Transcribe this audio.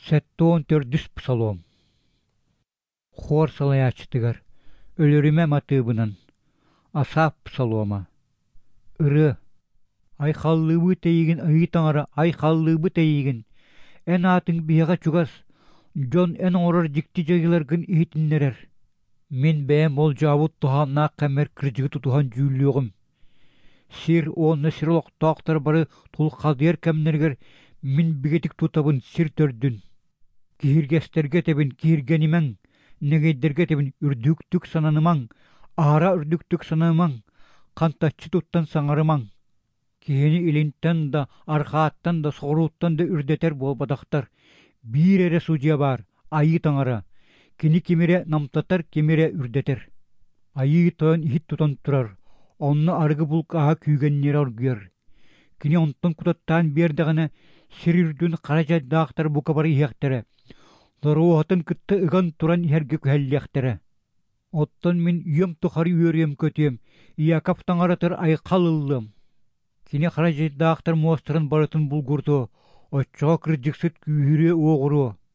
Сәттоон төрдүс псалом. Хор салаячтыгар. Өлөрүмэ матыбынан. Асап псалома. Ыры. Ай халлыбы тейген ый таңара, ай халлыбы тейген. Эн атын бияга чугас. Жон эн орор дикти жагыларгын ихитиннерер. Мен бәм ол жабыт туханна камер кыржыгы тутухан жүүлүгüm. Сир онна сирлок тоқтар бары тул қалдер кәмнергер min bigetik tutabın sir tördün. Kihirgesтерге тебин кихиргенимең, негейдерге тебин үрдүктүк сананымаң, ара үрдүктүк сананымаң, кантаччы туттан саңарымаң. Кихини илинттен да, архааттан да, соғруттан да үрдетер болбадақтар. Бир эре судья бар, айы таңара. Кини кемере намтатар, кемере үрдетер. Айы тоен ихит тутан турар. Онны аргы булкаға күйгеннері оргүйер. Кини онтан кутаттан бердіғіне сир үрдүн қаражайдақтар бука бары ихектері. Доруғатын кытты ыган туран herге күхәллектері. Оттан мен үйем тухары үйерем көтем, иякап таңаратыр ай қалылым. Кини қаражайдақтар муастырын барытын булгурду, отчоға кырджиксыт күйірі оғыру.